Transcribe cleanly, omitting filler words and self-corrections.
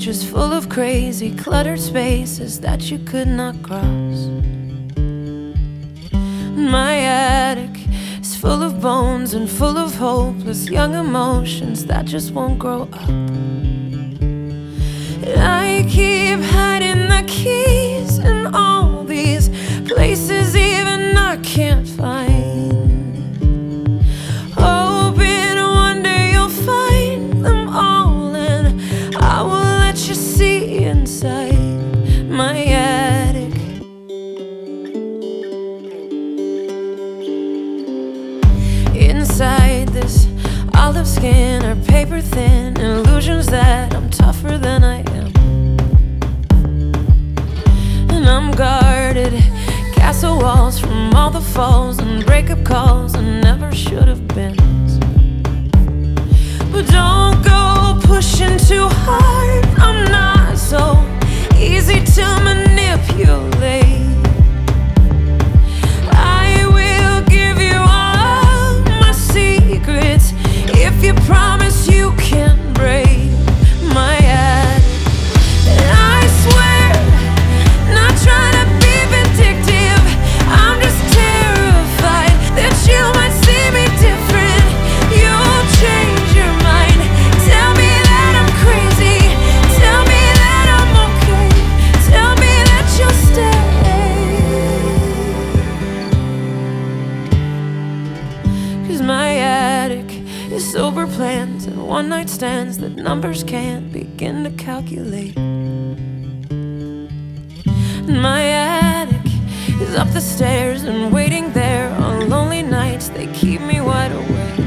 just full of crazy, cluttered spaces that you could not cross. My attic is full of bones and full of hopeless young emotions that just won't grow up. I keep hiding the keys in all these places even I can't find, hoping one day you'll find them all and I will let you see inside my attic. Inside this olive skin are paper thin illusions that I'm tougher than I am. And I'm guarded, castle walls from all the falls and breakup calls and never should have been. But don't go pushing too hard, I'm not so easy to manipulate. I will give you all my secrets if you promise you can't break my attic. And I swear, not trying to be vindictive, I'm just terrified that you might see me different. You'll change your mind, tell me that I'm crazy, tell me that I'm okay, tell me that you'll stay. 'Cause my attic is sober plans and one-night stands that numbers can't begin to calculate. And my attic is up the stairs and waiting there on lonely nights, they keep me wide awake.